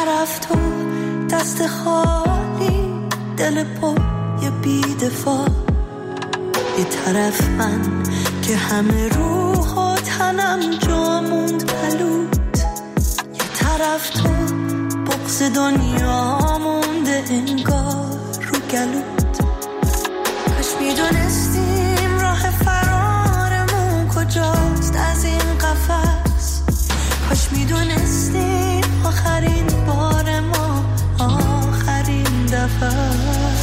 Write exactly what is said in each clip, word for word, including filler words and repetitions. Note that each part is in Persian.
طرف تو دست خالی، دل پر یه بی‌دفاع، یه طرف من که همه روح و تنم جا موند پلوت، یه طرف تو بغض دنیا مونده انگار رو گلوت. کاش میدونستیم راه فرارمون کجاست از این قفس، کاش میدونستیم آخرین بار ما آخرین دفعه.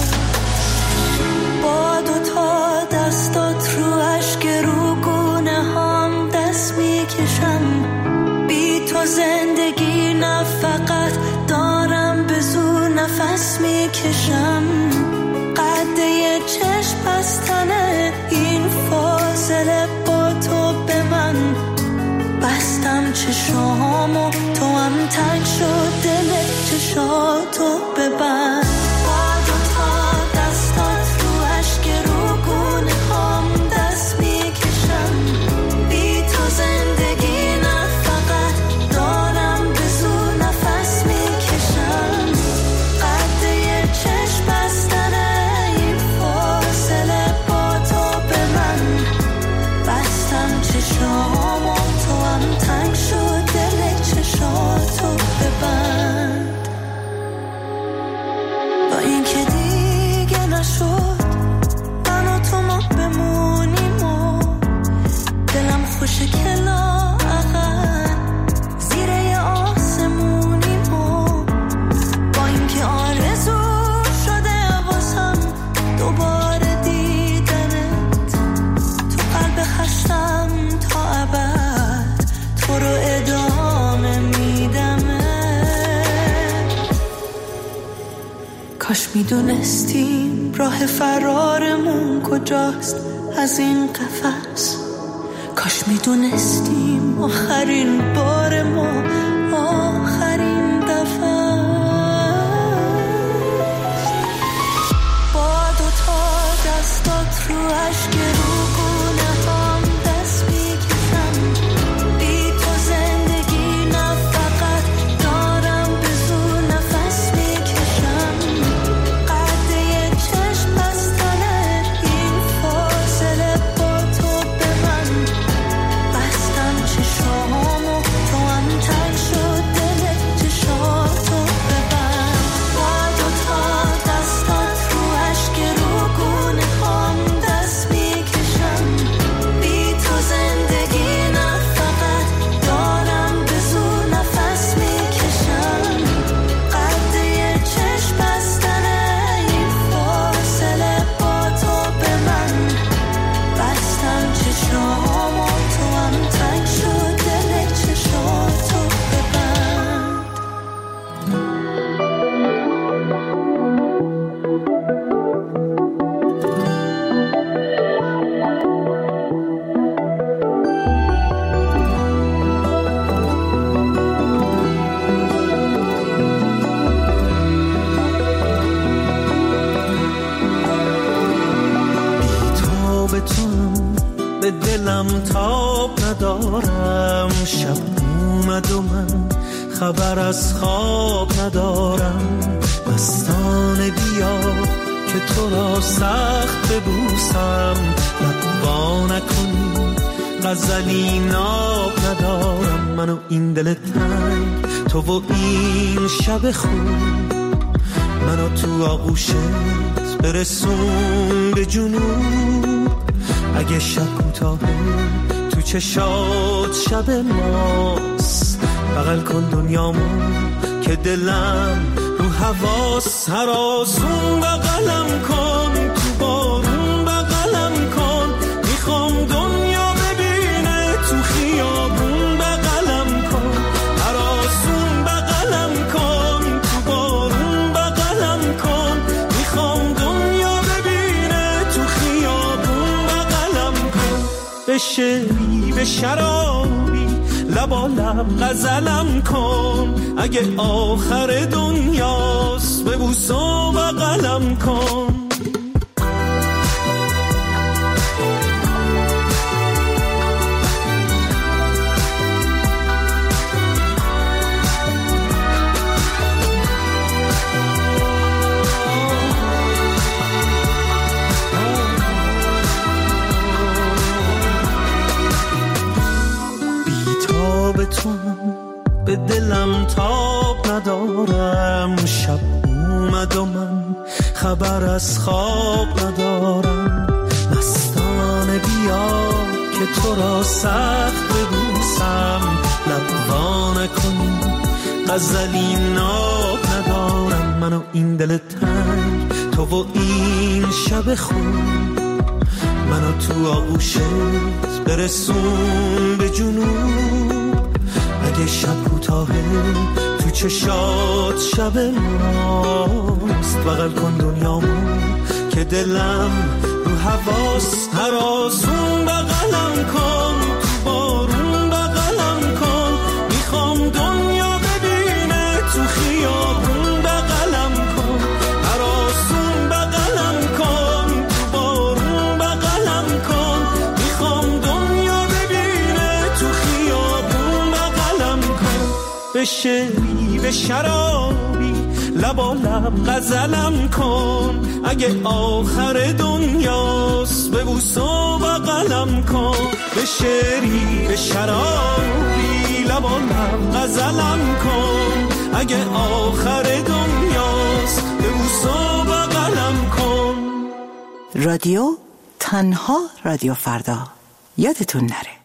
با دوتا دستات رو اشک رو گونه هم دست میکشم، بی تو زندگی نه فقط دارم به زور نفس میکشم. قد یه چشم بستنه این فاصله با تو به من، بستم چشامو تو هم تنگ شد دل چشاتو ببند. با دوتا دستات رو اشک رو گونه هم دست میکشم، بی تو زندگی نه فقط دارم به زور نفس میکشم. قد یه چشم بستنه این فاصله با تو به من، بستم چشامو تو هم تنگ شد دل چشاتو ببند. با این که دیگه نشد من و تو ما بمونیم و دلم خوشه که لااقل زیر یه آسمونیم و با این که آرزو شده واسم دوباره دیدنت، تو قلب خستم تا ابد تو رو ادامه میدمه. کاش میدونستیم راه فرارمون کجاست از این قفس، کاش میدونستیم آخرین بار ما آخرین دفعه. با دوتا دستات رو اشک رو گونه هم دست میکشم، بی تو زندگی نه فقط دارم به زور نفس میکشم. قد یه چشم بستنه این فاصله با تو به من، بستم چشامو تو هم تنگ شد دل چشاتو ببند. با دوتا دستات رو اشک رو گونه هم دست میکشم، بی تو زندگی نه فقط دارم به زور نفس میکشم. قد یه چشم بستنه این فاصله با تو به من، بستم چشامو تو هم تنگ شد دل چشاتو ببند. تو به توام به دلم تاب ندارم، شب اومد و من خبر از خواب ندارم. مستانه بیا که تو را سخت ببوسم، لبا نکنی غزلی ناب ندارم. من و این دل تنگ، تو و این شب خوب، منو تو آغوشت برسون به جنوب. اگه شب کوتاهه تو چشات شب ماست، بغل کن دنیامو که دلم رو حواس. هر آسون بغلم کن، تو بارون بغلم کن، میخوام دنیا ببینه تو خیابون بغلم کن. هر آسون بغلم کن، تو بارون بغلم کن، میخوام دنیا ببینه تو خیابون بغلم کن. به شعری به شرابی لبا لب غزلم کن، اگه آخر دنیاست ببوس و بغلم کن. تاب ندارم. شب اومد و من خبر از خواب ندارم. مستانه بیا که تو را سخت ببوسم. لبوانه کنی غزلی ناب ندارم. من و این دل تنگ، تو و این شب خون، منو تو آغوشت برسون به جنوب. اگه شب کوتاهه تو چشات شب ماست. بغل کن دنیامو که دلم رو حواس. هر آسون بغلم کن، تو بارون بغلم کن. میخوام دنیا ببینه تو خیابون بغلم کن. هر آسون بغلم کن، تو بارون بغلم کن. میخوام دنیا ببینه تو خیابون بغلم کن. به شعری به شرابی لبا لب غزلم کن. اگه آخر دنیاست ببوس و بغلم کن. به شعری به شرابی لبا لب غزلم کن. اگه آخر دنیاست ببوس و بغلم کن. رادیو تنها رادیو فردا، یادتون نره.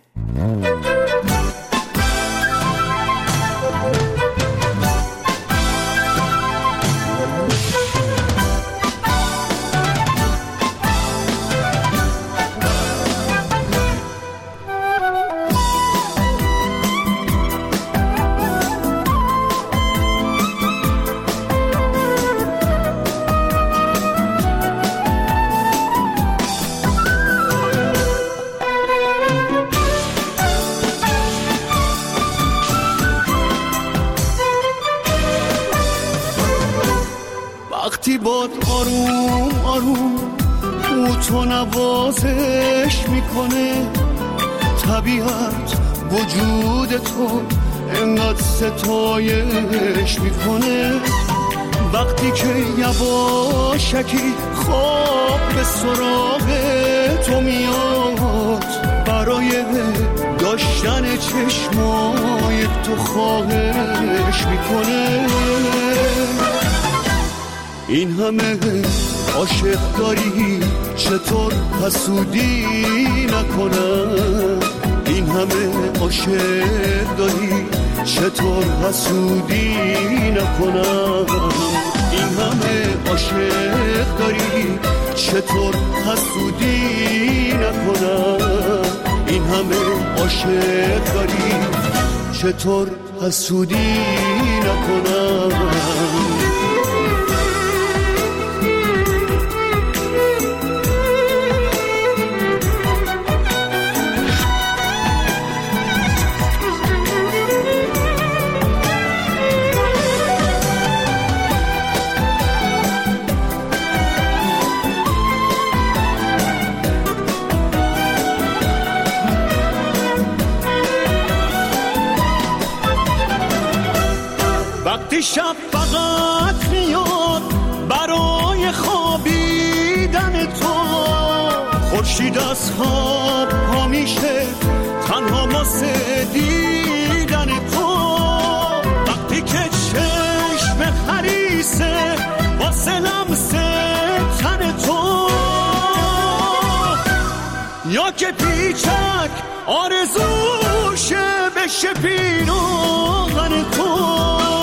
وقتی باد آروم آروم او تو نوازش میکنه، طبیعت وجود تو انقدر ستایش میکنه. وقتی که یواشکی خواب به سراغ تو میاد، برای داشتن چشمای تو خواهش میکنه. این همه عاشق داری چطور حسودی نکنم؟ این همه عاشق داری چطور حسودی نکنم؟ این همه عاشق داری چطور حسودی نکنم؟ این همه عاشق داری چطور حسودی نکنم؟ وقتی شب فقط میاد برای خوابیدن تو، خورشید از خواب پا میشه تنها واسه دیدن تو. وقتی که چشم خریسه واسه لمس تن تو، یا که پیچک آرزوشه بشه پیراهن تو.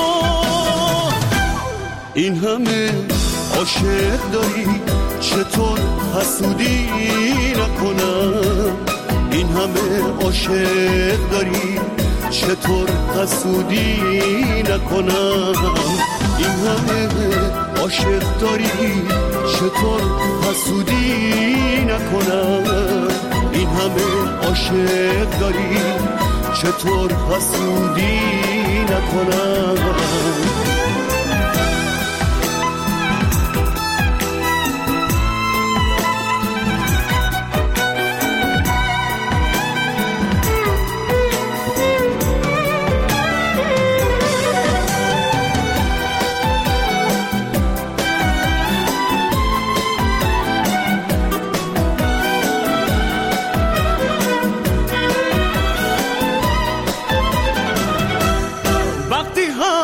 این همه عاشق داری چطور حسودی نکنم؟ این همه عاشق داری چطور حسودی نکنم؟ این همه عاشق داری چطور حسودی نکنم؟ این همه عاشق داری چطور حسودی نکنم؟ وقتی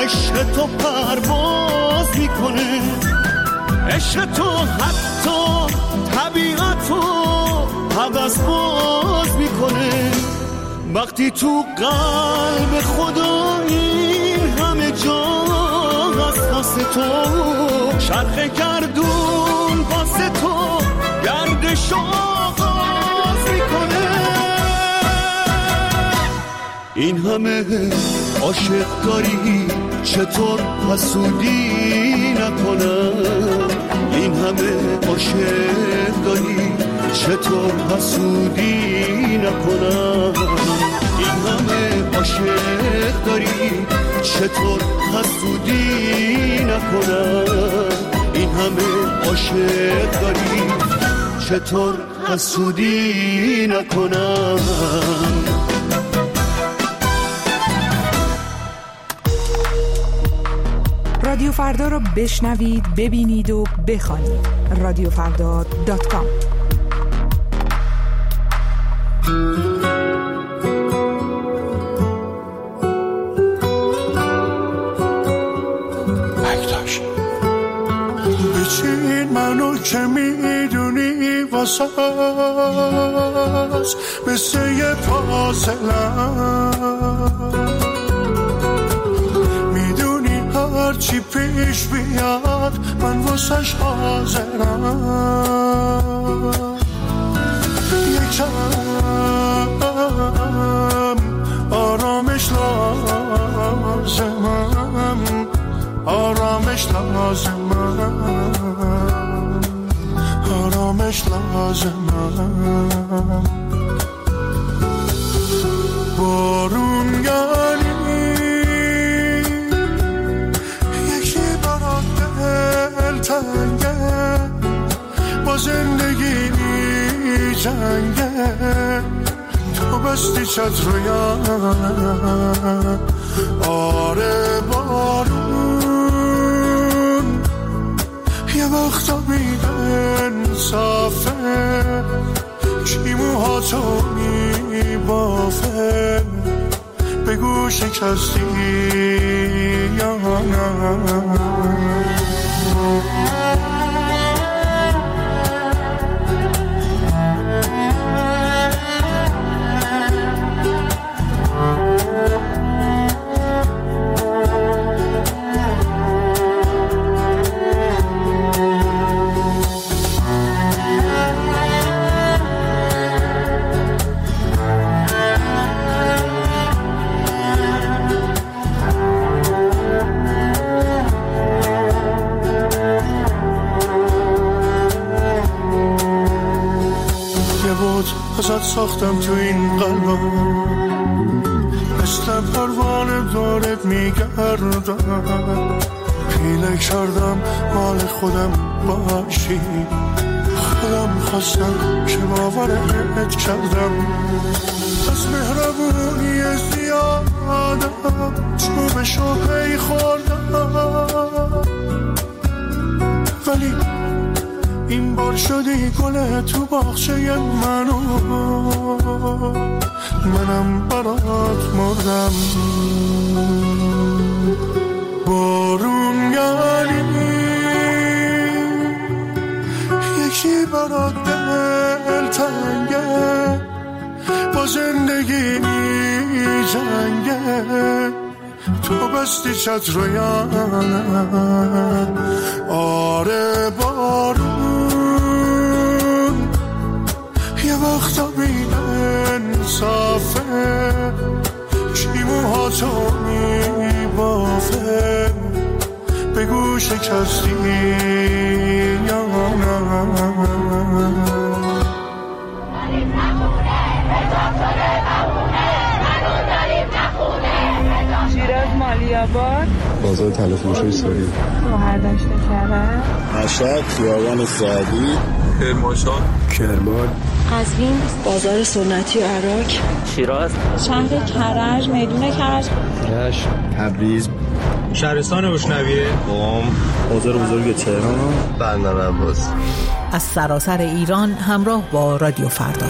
عشق تو پرواز میکنه، عشق تو حتی طبیعتو حوض باز میکنه. وقتی تو قلب خدا این همه جا هست واسه تو، شرخ گردون واسه تو گردش آغاز میکنه. این همه عاشق داری چطور حسودی نکنم، این همه عاشق داری چطور حسودی نکنم، این همه عاشق داری چطور حسودی نکنم، این همه عاشق داری چطور حسودی نکنم. رادیو فردا رو بشنوید، ببینید و بخوانید. رادیو فردا دات کام. بچین منو که میدونی واسه هست مثل یه فاصلم، میدونی هرچی پیش بیاد من واسش حاضرم. یکم آرامش لازمم، آرامش لازمم، آرامش لازمم. بارون یعنی یکی برات دل تنگه، با زندگی جنگه، تو بستی چتر و یانم. آره بارون یه وقتا بیدن صافه، کی موهاتو میبافه، بگو شکستی یا نه. ازت ساختم تو این قلبم، مثل پروانه دارت میگردم، پیله کردم مال خودم باشی، خودم خواستم که باورت کردم. از مهربونی زیادم چوبشو پی خوردم، ولی این بار شدی گل تو باغچه منو، منم برات مردم. بارون یعنی یکی برات دل تنگه، با زندگی جنگه، تو بستی چتر و یانم. آره بارون یه وقتا بیدن صافه، کی موهاتو میبافه، بگو شکستی یا نه. شیراز مالیاباد، بازار تلفروشی ساری، شهردشت کرد، مشهد، خیابان سعدی، کرمانشاه، کرمان، قزوین، بازار سنتی و عراق، شیراز، شهر کرج، میدون کرج، رشت، تبریز، شهرستان بوشنویه، قم، بازار بزرگ تهران، بندر عباس. از سراسر ایران همراه با رادیو فردا.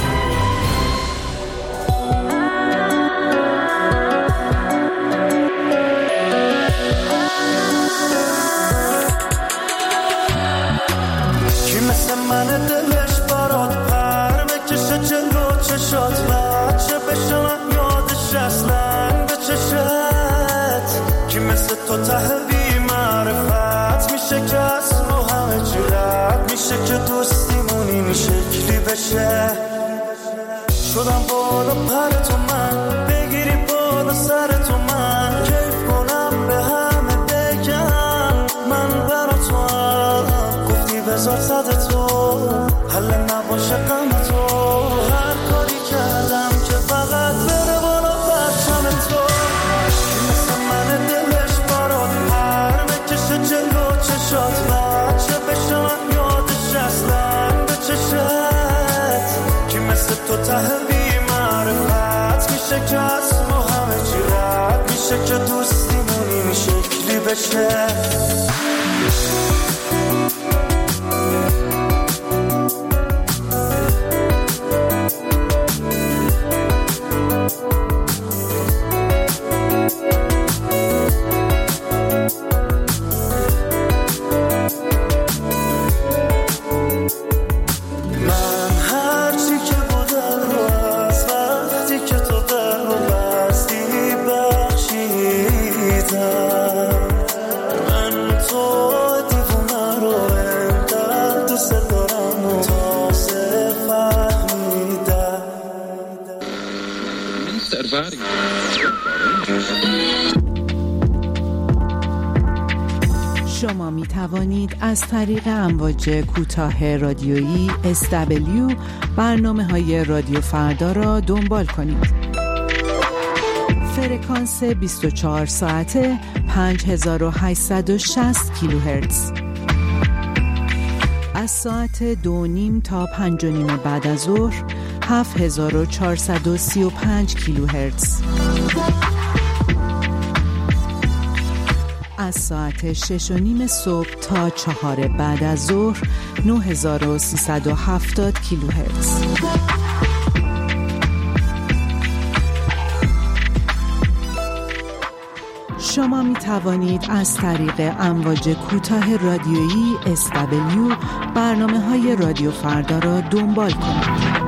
تو ته بی معرفت میشه که از رو همه چی رد میشه که دوستیمون این شکلی بشه. شدم بالا پر تو من بگیری بالا سر تو من کیف کنم به همه بگم من برا تو هم گفتی بذار صد تو حل نباشه غم تو. هر کاری کردم که فقط بره بالا پرچم تو مثل من دلش برات پر بکشه جلو چشات بچه بشه من یادش اصلا به چشت که مثل تو ته بی معرفت میشه که از ما همه چی رد میشه که دوستیمون این شکلی بشه. شما می توانید از طریق امواج کوتاه رادیویی اس دبلیو برنامه های رادیو فردا را دنبال کنید. فرکانس بیست و چهار ساعته پنج هزار و هشتصد و شصت کیلوهرتز. از ساعت دو نیم تا پنج و نیم بعد از ظهر هفت هزار و چهارصد و سی و پنج کیلوهرتز. از ساعت شش و نیم صبح تا چهار بعد از ظهر نه هزار و سیصد و هفتاد کیلوهرتز. شما می توانید از طریق امواج کوتاه رادیویی اس دبلیو برنامه های رادیو فردا را دنبال کنید.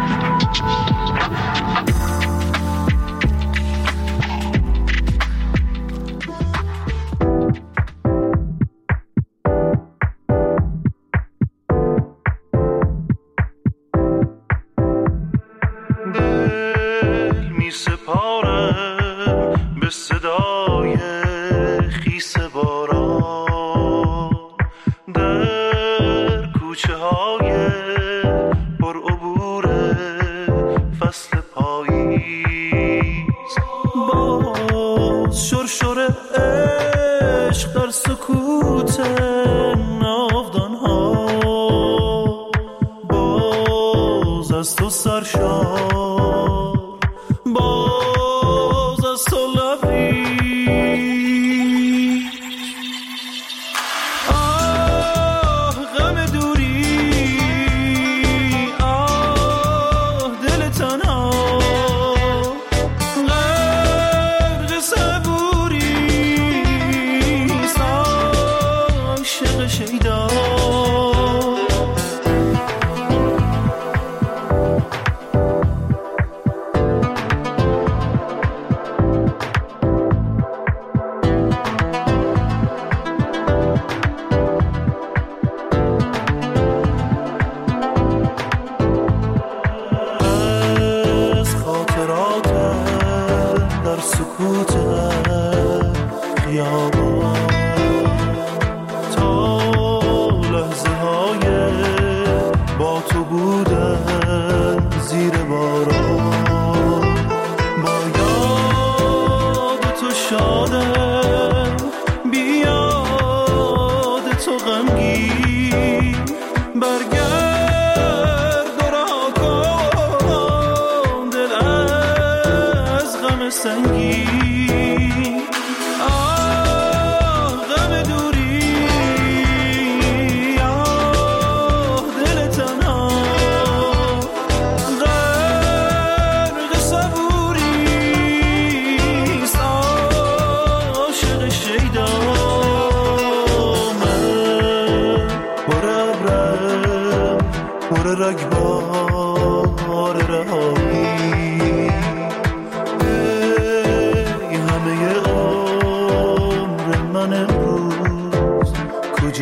همه عمر من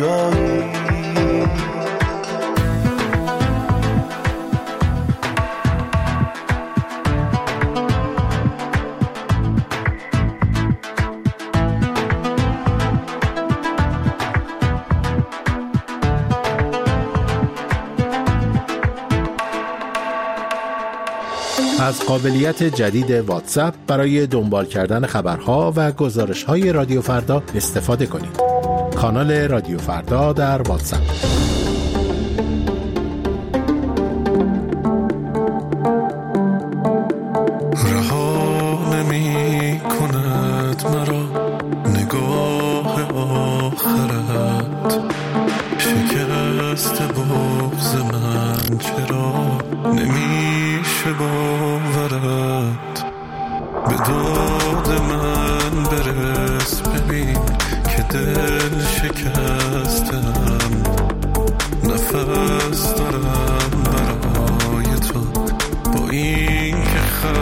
جایی. از قابلیت جدید واتساپ برای دنبال کردن خبرها و گزارش‌های رادیو فردا استفاده کنید. کانال رادیو فردا در واتساپ. رها نمی کند مرا نگاه آخرت، شکست بغض من چرا نمیشه باورت. به داد من برس ببین که دل شکستم، نفس دارم برای تو با این که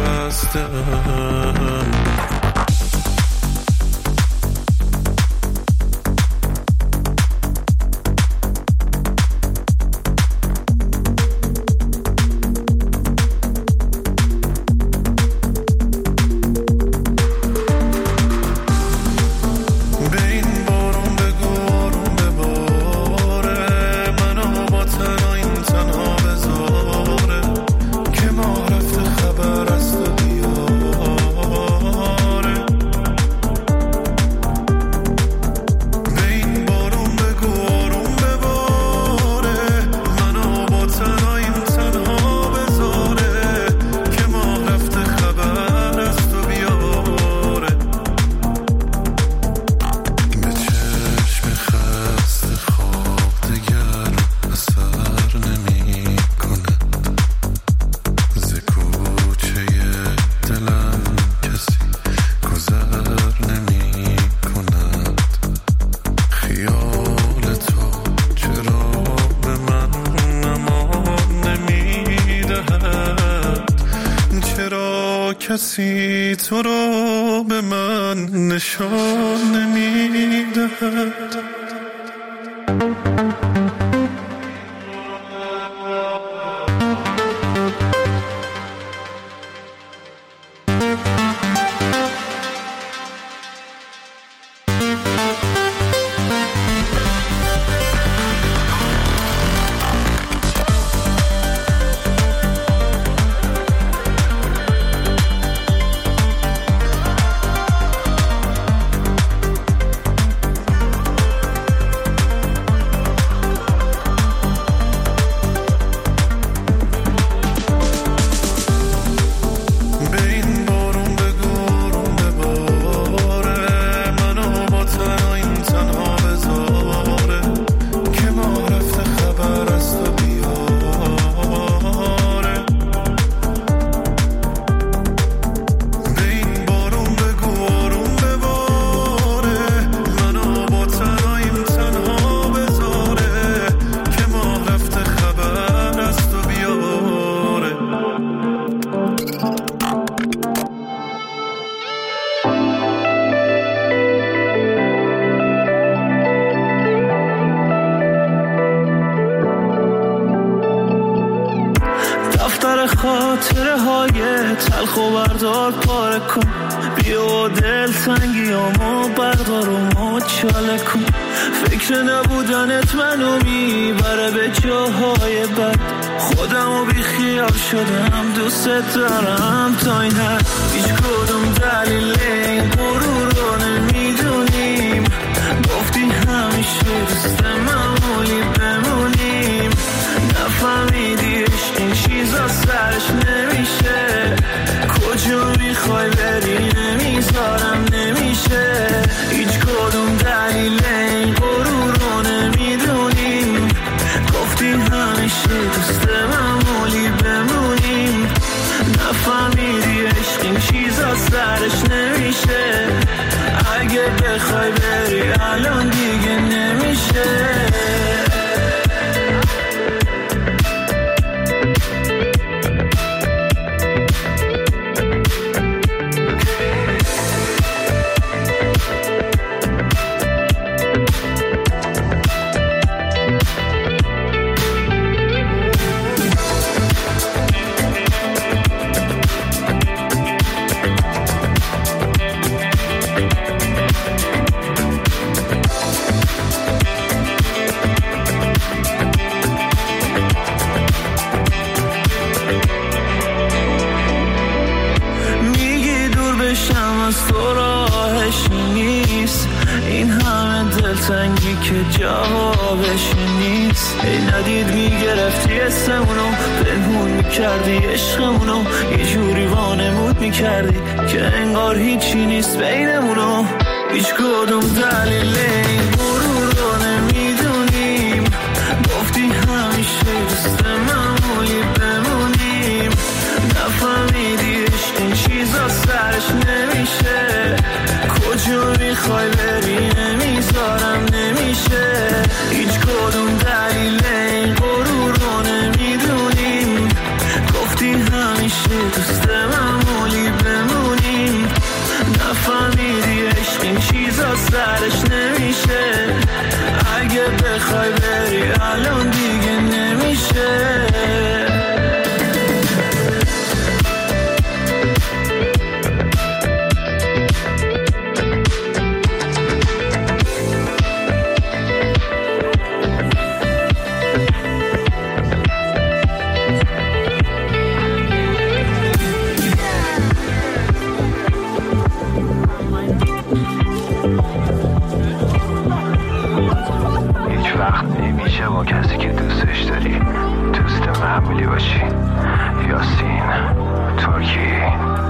خستم. کسی تو رو به من نشان نمیدهد. خاطره های تلخ و بردار پاره کن، بیا دل تنگیامو بردار و مچاله کن. فکر نبودنت منو میبره به جاهای بد، خودمو بی خیال شدم دوست دارم تا این حد. هیچ کدوم دلیل این غرور رو نمیدونیم، گفتی همیشه دوست معمولی بمونیم. نفهمیدی عشق این چیزا سرش نمیشه، کجا میخوای بری نمیذارم نمیشه. هیچ کدوم دلیل این غرور رو نمیدونیم، گفتی همیشه دوست معمولی بمونیم. نفهمیدی عشق این چیزا سرش نمیشه، اگه بخوای بری الان دیگه نمیشه. سنگی که جوابش نیست. ای ندید میگرفتی اسمونو، پنهون میکردی عشقمونو، یه جوری وانمود میکردی که انگار هیچی نیست بینمونو. هیچ کدوم دلیل این غرور رو نمیدونیم، گفتی همیشه دوست معمولی بمونیم. نفهمیدی عشق این چیزا سرش نمیشه، کجا میخوای بری نمیذارم نمیشه. هیچ کدوم دلیل این غرور رو نمیدونیم، گفتی همیشه دوست معمولی بمونیم. نفهمیدی عشق این چیزا سرش نمیشه، اگه بخوای بری الان دیگه نمیشه. با کسی که دوستش داری دوست معمولی باشی. یاسین ترکی.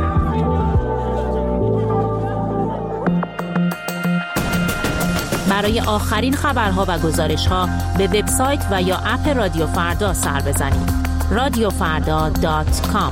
برای آخرین خبرها و گزارش‌ها به وبسایت و یا اپ رادیو فردا سر بزنید. رادیو فردا دات کام.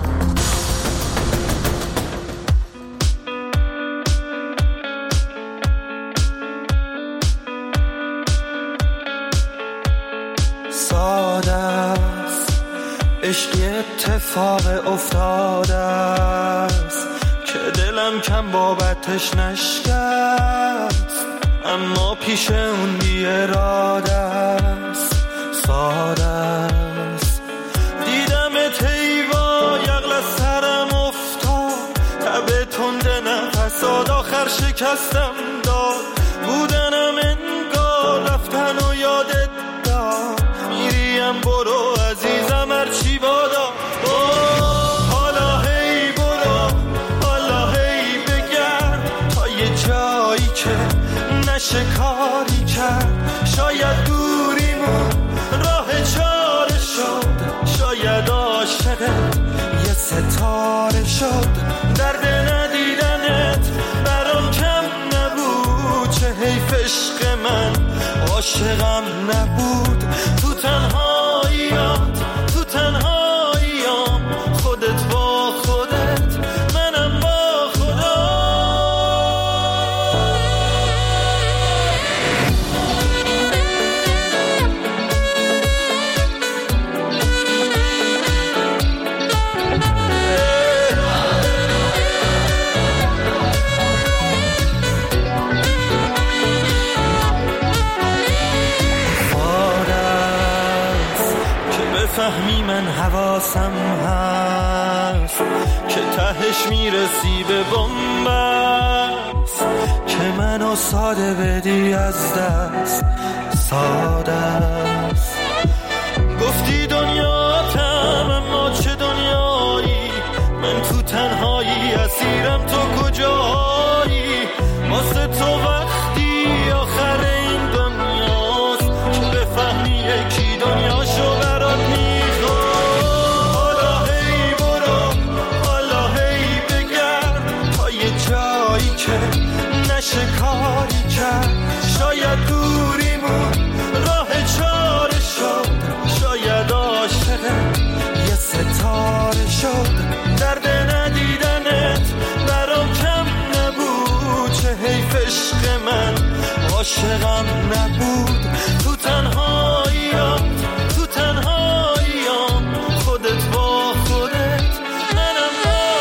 عشقی اتفاق افتاده است که دلم کم بابتش نشکست، اما پیش اون بی اراده است. ساده است دیدم تیوا یغل از سرم افتاد، تب تند نفساد آخر شکستم داد. بودنم انگار رفتن و یادت داد، میریم برو عزیزم هرچی بادا. حالا هی برو، حالا هی بگرد تا یه جایی که نشه کاری کرد. شاید دوریمون راه چاره شد، شاید عاشقت یه ستاره شد. درد ندیدنت برام کم نبود، چه حیف عشق من عاشقم نبود. تو تنهاییات تو تنهاییام، خودت با خودت منم با خدا. فهمی من حواسم هست که تهش میرسی به بنبست، که منو ساده بدی از دست. ساده است گفتی دنیاتم، اما چه دنیایی؟ من تو تنهایی اسیرم، تو کجایی؟ واسه تو وقتی آخر این دنیاست که بفهمی یکی دنیاشو برات میخواد. حالا هی برو، حالا هی بگرد تا یه جایی که نشه کاری کرد. شاید دوریمون راه چاره شد، شاید عاشقت یه ستاره شد. درد ندیدنت برام کم نبود، چه حیف عشق من عاشقم نبود. تو تنهاییات تو تنهاییام، خودت با خودت منم با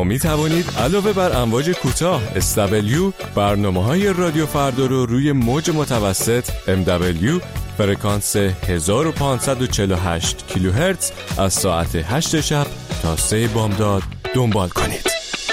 شما می توانید علاوه بر امواج کوتاه اس دبلیو برنامه‌های رادیو فردا رو روی موج متوسط ام دبلیو فرکانس هزار و پانصد و چهل و هشت کیلوهرتز از ساعت هشت شب تا سه بامداد دنبال کنید.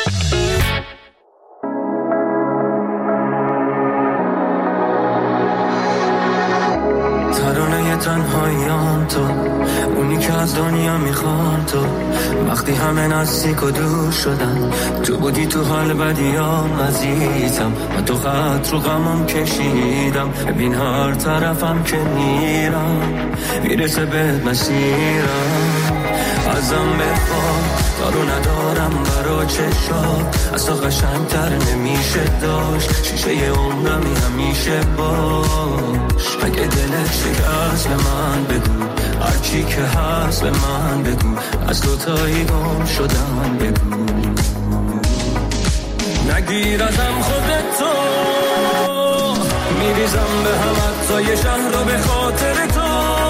ترانه تنهاییان تو، اونی که از دنیا میخوان تو، وقتی همه نزدیک و دور شدن تو بودی تو حال بدیام عزیزم، من تو خط رو غمم کشیدم، ببین هر طرفم که میرم میرسه بهت مسیرم، ازم بخواد کارو ندارم برا چشات، از تو قشنگتر نمیشه داشت، شیشه عمرمی همیشه باش، اگه دلت شکست به من بگو، هرچی که هست به من بگو، از دوتایی گم شدم بگو، نگیر ازم خودتو، میریزم به هم حتی شهر رو به خاطر تو،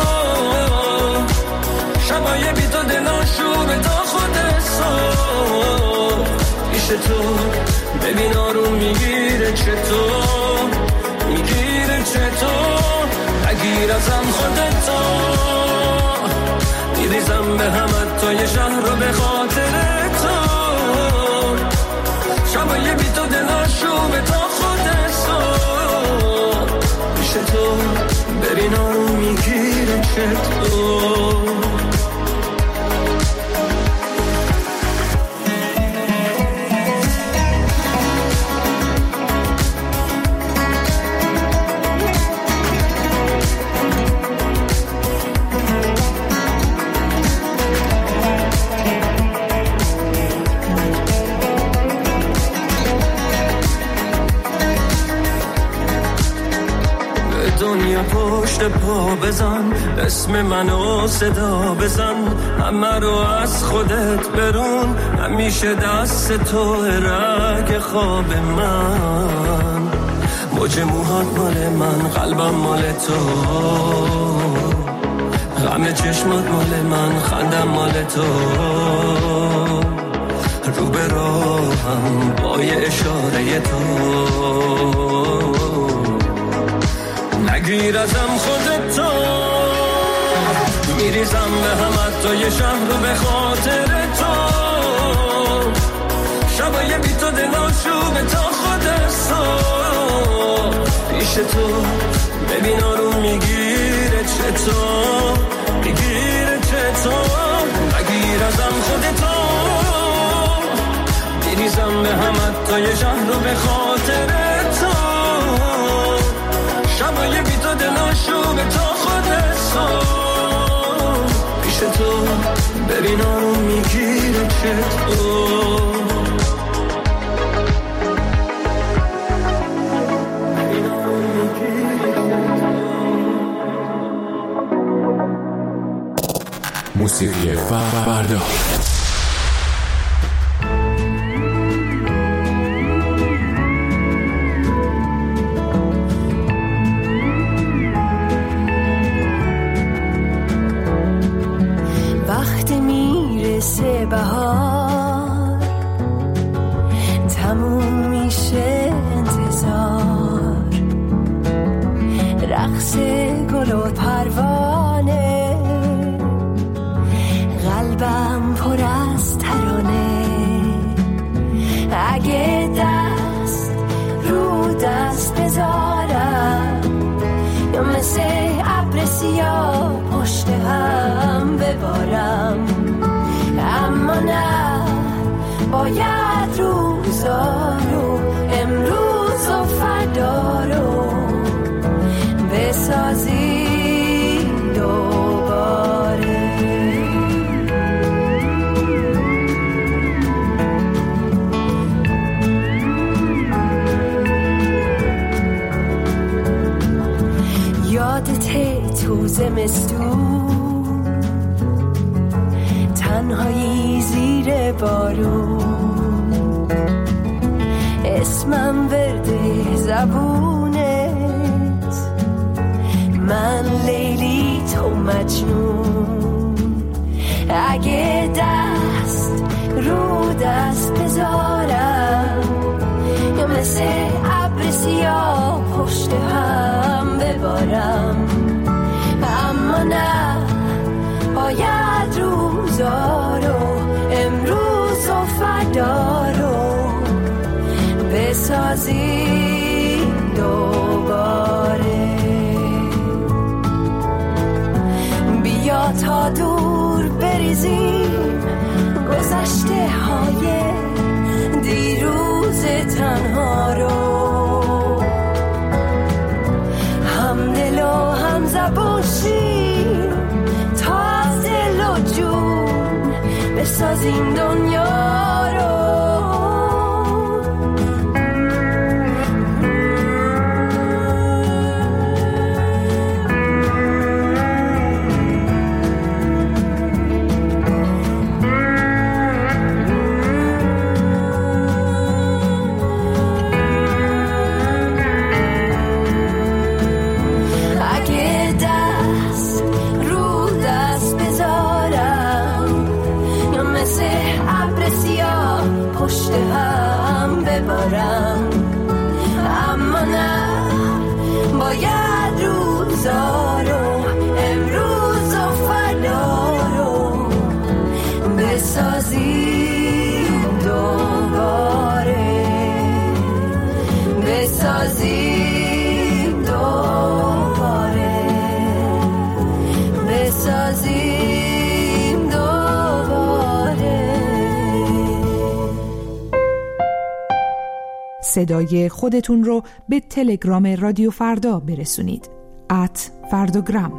شبای بی تو دلاشو به تا خود صبح پیش تو، ببین آروم میگیره چطور، میگیره چطور، نگیر ازم خودتو، میریزم به هم حتی شهر رو به خاطر تو، شبای بی تو دلاشو به تا خود صبح پیش تو، ببین آروم میگیره چطور. دنیا پشت پا بزن، اسم منو صدا بزن، همه رو از خودت برون، همیشه دست تو رگ خواب من، موج موهات مال من، قلبم مال تو، غم چشمات مال من، خندم مال تو، رو به راهم با یه اشاره تو، نگیر ازم خودتو، میریزم به هم حتی یه شهر رو به خاطر تو، شبای بی تو دلاشو به تا خود صبح پیش تو، ببین آروم میگیره چطور، میگیره چطور، نگیر ازم خودتو، میریزم به هم حتی یه شهر رو به خاطر تو، شبای بی تو دلاشو به تا خود صبح پیش تو، ببین آروم میگیره چطور. موسیقی فردا. وقتی میرسه بهار تموم میشه انتظار، رقص گل و پروانه، قلبم پر از ترانه، اگه دست رو دست بذارم یا مثل ابر سیاه پشت هم ببارم، اما نه باید روزا رو امروز و فردا رو بسازی دوباره. یادته تو زمستون تنهایی زیر بارون، اسمم ورده زبونت، من لیلی تو مجنون، اگه دست رو دست بزن بذارم یا مثل ابر سیاه پشت هم ببارم، اما نه باید روزا رو امروز و فردا رو بسازیم دوباره. بیا تا دور بریزیم گذشته های دیروز تنها رو، هم دل و هم زبون شیم تا از دل و جون بسازیم دنیا رو. پشت هم ببارم، اما نه باید روزا رو امروز و فردا رو بسازیم دوباره، بسازیم دوباره، بسازیم دوباره. صدای خودتون رو به تلگرام رادیو فردا برسونید. ات فردوگرام.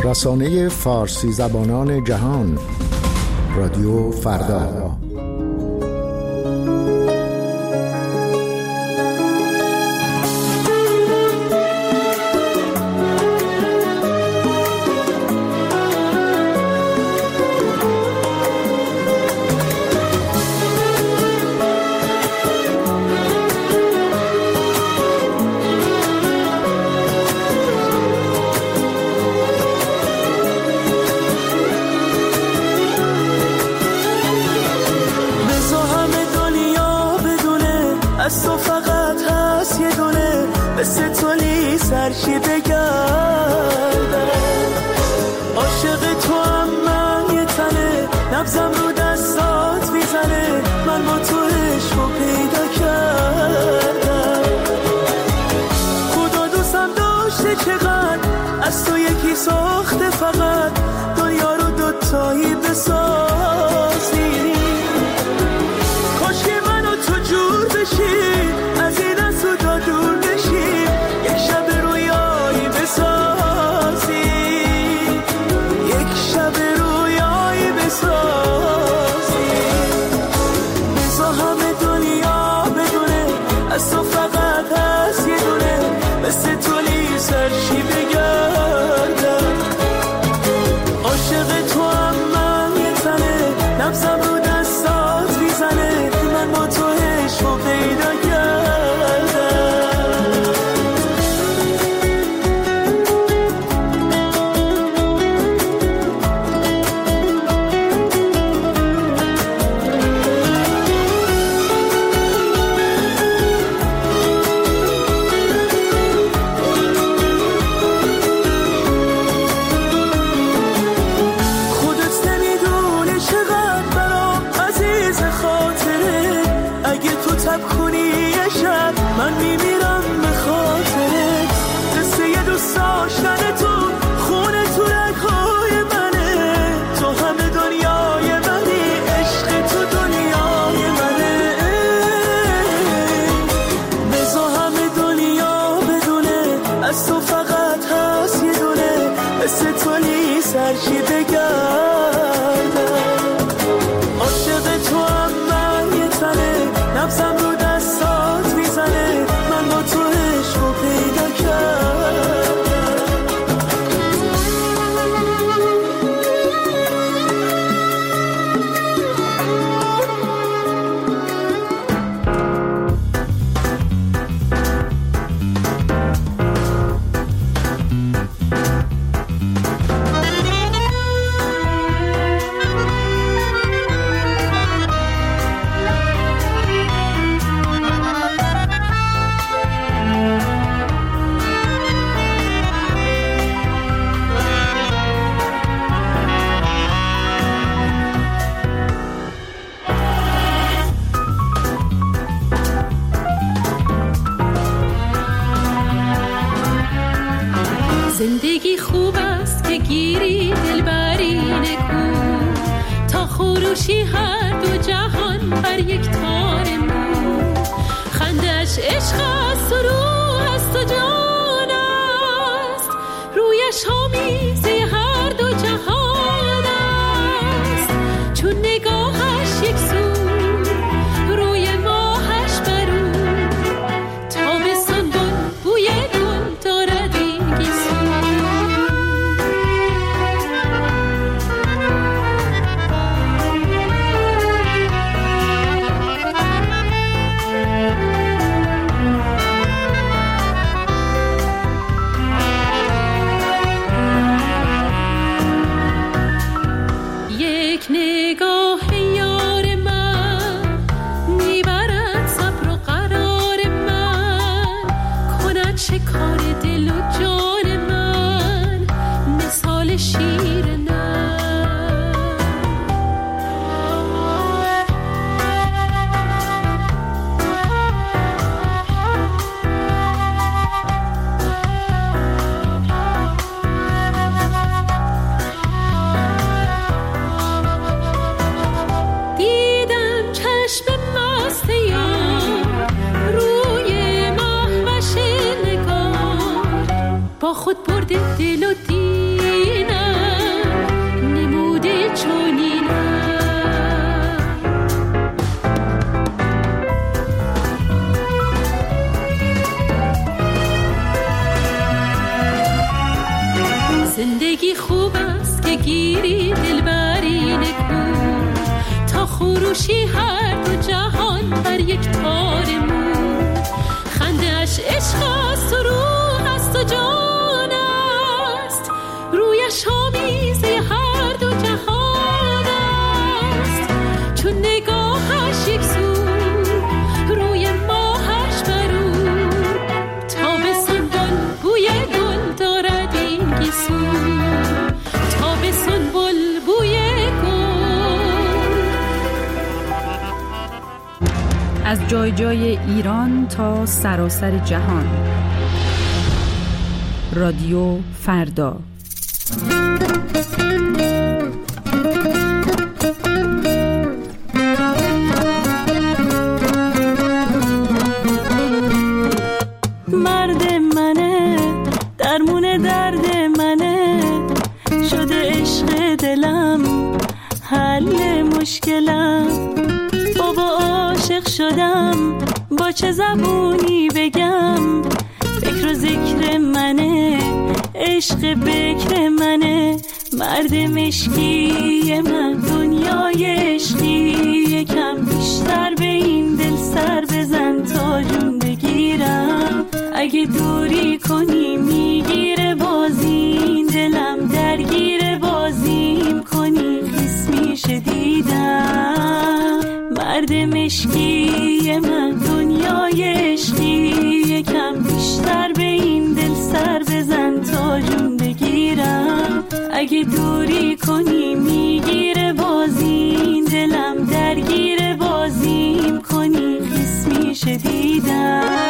رسانه فارسی زبانان جهان، رادیو فردا. سرشی بگردم عاشق تو هم من یه تنه نبزم رو دستات میزنه من با تو عشقو پیدا کردم خدا دوستم داشته چقدر از تو یکی ساخته فقط دنیا رو دوتایی بسازی کاش که من و تو جور بشیم از این از تو دا دور بشیم یک شب رویایی بسازی یک شب رویایی بسازی بزا همه دنیا بدونه از تو فقط هست یه دونه مثل تولی سرشی بگردم عاشق تو هم من یه تنه نبزم رو دستات میزنه من با تو عشقو پیدا کردم من میمیرم به خاطرت قصه یه دوست داشتن تو خونه تو رگ‌های منه تو همه دنیای منی عشق تو دنیای منه بزا همه دنیا بدونه از تو فقط هست یه دونه مثل تولی سرشی بگردم عاشق تو هم من یه تنه نبزم رو دستات میزنه من با تو عشقو پیدا کردم زندگی خوب است که گیری دلبری نکو تا خروشی هر دو جهان بر یک تار مو خندش عشق است و روح است و جان است رویش آمیزی هر دو جهان است چون نگاهش یک سو روی ماهش برو تابستان بن بوی گل دارد این گیسو یک نگاه یار من میبرد صبر و قرار من کند شکار دل و جان من مثال شیر نه دیدم چشم مست یار روی محوش نگار با خود برده دل و دینم چونینم. زندگی خوب است که گیری دلبری نکو، تا خروشی هر دو جهان بر یک تار مو. خنده‌اش عشق است و روح است و جان است، رویش آمیزه هر دو جهان است. چون نگاهش یک سو، روی ماهش برو، تابستان گل بوی گل دارد این گیسو، تابستان بل بوی گل. از جای جای ایران تا سراسر جهان، رادیو فردا. مرد منه، درمون درد منه، شده عشق دلم حل مشکلم. بابا عاشق شدم، با چه زبونی بگم؟ فکر و ذکر منه، عشق بکر منه. مرد مشکی من، دنیای عشقی، یکم بیشتر به این دل سر بزن تا جون بگیرم. اگه دوری کنی میگیره بازی، دلم درگیر بازیم کنی خیس میشه دیدم. مرد مشکی من، دنیای عشقی، یکم بیشتر به این دل سر بزن تا جون بگیرم. اگه دوری کنی میگیره بازی، دلم درگیر بازیم کنی خیس میشه دیدم.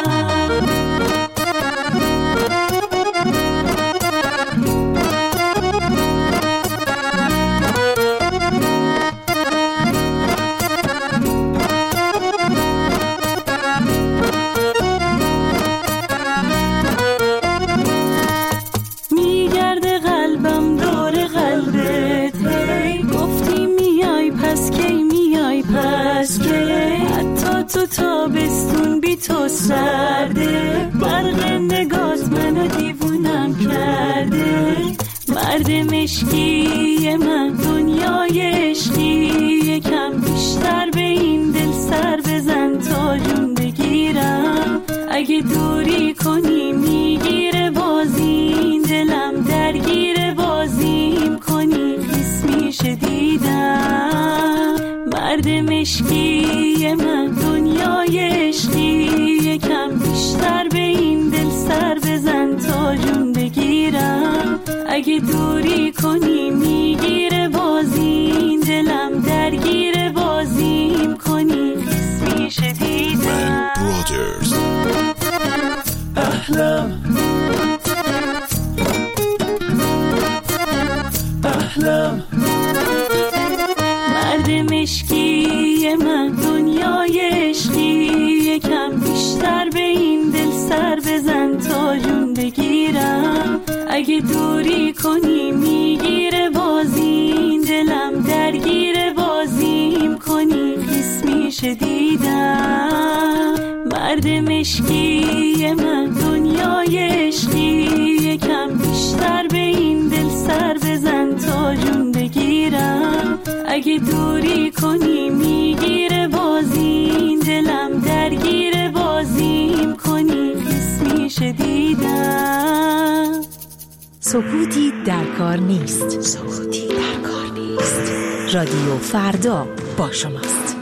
تو تابستون بی تو سرده، برق نگات منو دیوونم کرده. مرد مشکی من، دنیای عشقی، یکم بیشتر به این دل سر بزن تا جون بگیرم. اگه دوری کنی میگیره بازی، دلم درگیر بازیم کنی خیس میشه دیدم. مرد مشکی من، دنیای عشقی، یکم بیشتر به این دل سر بزن تا جون بگیرم. اگه دوری کنی میگیره بازی، دلم درگیر بازیم کنی خیس میشه دیدم. احلام احلام. مرد مشکی من، دنیای عشقی، یکم بیشتر به این دل سر بزن تا جون بگیرم. اگه دوری کنی میگیره بازی، دلم درگیر بازیم کنی خیس میشه دیدم. مرد مشکی من، دنیای عشقی، یکم بیشتر به این دل سر بزن تا جون بگیرم. اگه دوری کنی میگیره بازی، دلم درگیر بازیم کنی خیس میشه دیدم. سکوتی در کار نیست. سکوتی در کار نیست. رادیو فردا با شماست.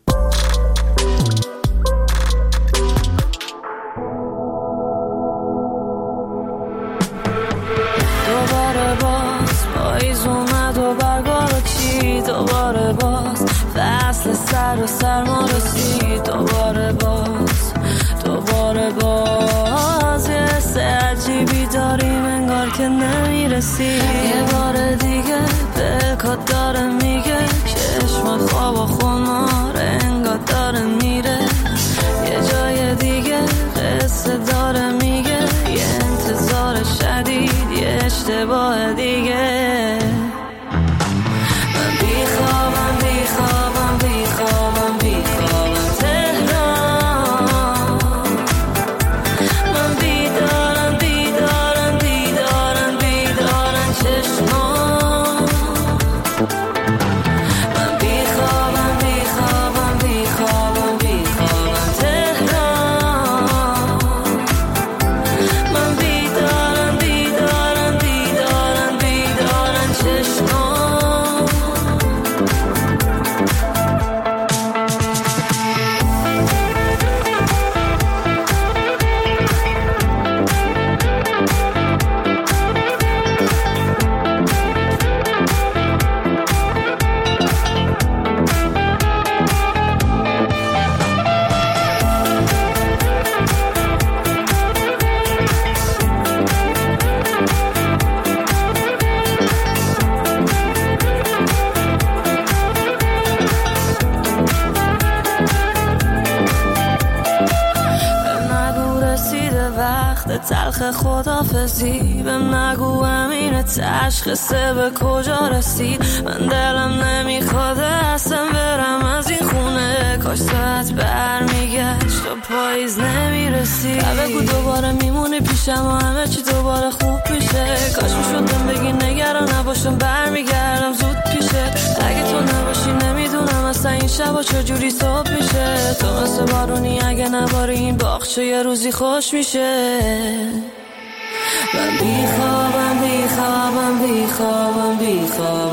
دوباره باز پاییز اومد و برگا رو چید، دوباره باز فصل سر و سرما رسید. دوباره باز دوباره باز یه حس عجیبی داریم انگار که نمیرسی. یه بار دیگه دلکات داره میگه چشم خواب و خمار انگار داره میره. یه جای دیگه قصه داره میگه یه انتظار شدید یه اشتباه دیگه. من خدافزی بهم نگو همینه تشخیصه به کجا رسید من دلم نمیخواد اصلا برم از این خونه کاش ساعت برمیگشت و پاییز نمیرسید بگو دوباره میمونی پیشم و همه چی دوباره خوب میشه کاش میشدم بگی نگران نباشم برمیگردم زود پیشه اگه تو نباشی نمیدونم اصلا این شبا چجوری صبح میشه تو مثل بارونی اگه نباری این باغچه یه روزی خوش میشه من بیخوابم بیخوابم بیخوابم بیخوابم